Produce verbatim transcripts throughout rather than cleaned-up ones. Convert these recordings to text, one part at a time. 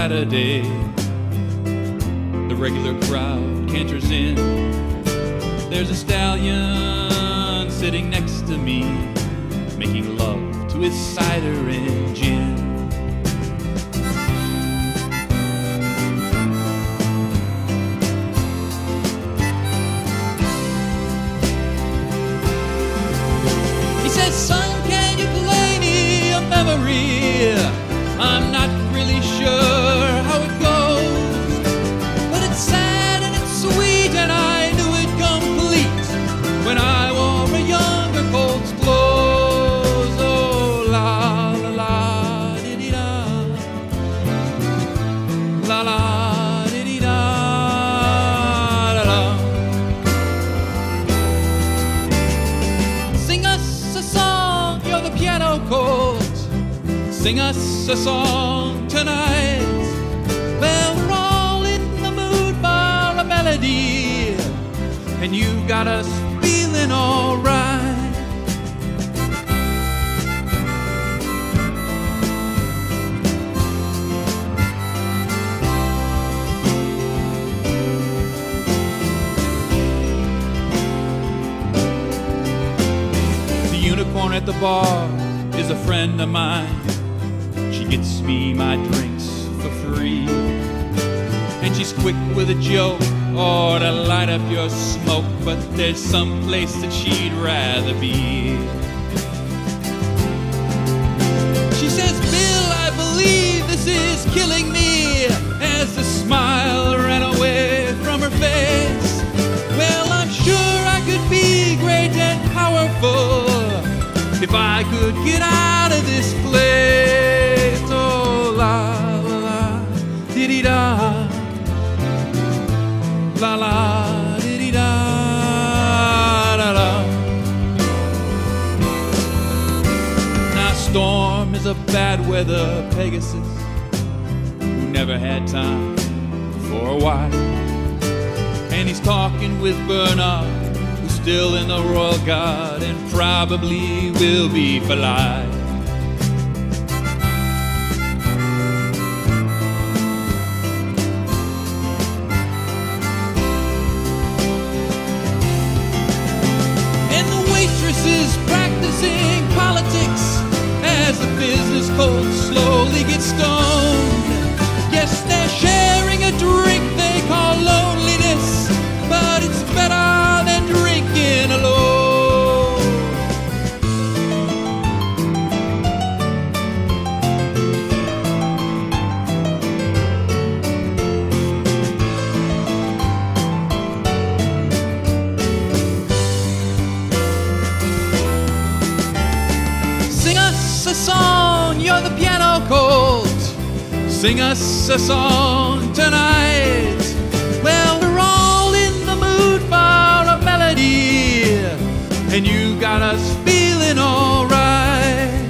Saturday. The regular crowd canters in. There's a stallion sitting next to me, making love to his cider and gin. He says, son, can you play me a memory? I'm not really sure how it goes, but it's sad and it's sweet, and I knew it complete when I wore a younger Colt's clothes. Oh, la la la dee da, la la dee da, la la. Sing us a song, you're the piano Colt. Sing us a song tonight. Well, we're all in the mood for a melody, and you got us feeling all right. The unicorn at the bar is a friend of mine. She gets me my drinks for free, and she's quick with a joke or to light up your smoke, but there's some place that she'd rather be. She says, Bill, I believe this is killing me, as the smile ran away from her face. Well, I'm sure I could be great and powerful if I could get out of this place. Oh, la la la dee dee da, la la dee dee da, da da. Now Storm is a bad weather Pegasus who never had time for a wife, and he's talking with Bernard, who's still in the Royal Guard and probably will be for life. Is practicing politics as the business Colt slowly gets stoned. Yes, they're sharing a drink they call loneliness, but it's better than drinking alone. A song, you're the piano Colt. Sing us a song tonight. Well, we're all in the mood for a melody, and you got us feeling all right.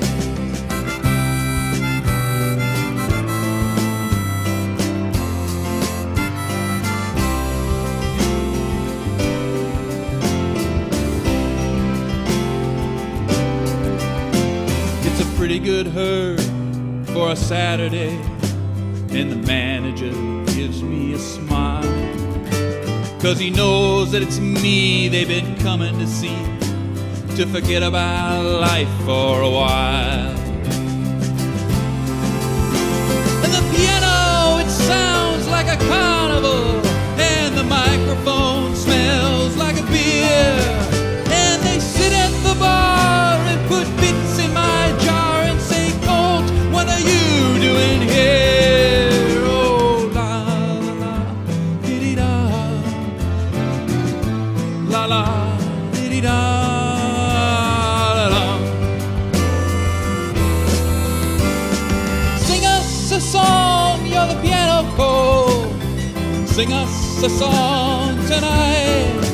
Pretty good herd for a Saturday, and the manager gives me a smile, 'cause he knows that it's me they've been coming to see, to forget about life for a while. And the piano, it sounds like a carnival, and the microphone smells like a beer, and they sit at the bar and put bits in my jar. What are you doing here? Oh, la la la dee dee da, la la dee dee da, la la. Sing us a song, you're the piano Colt. Sing us a song tonight.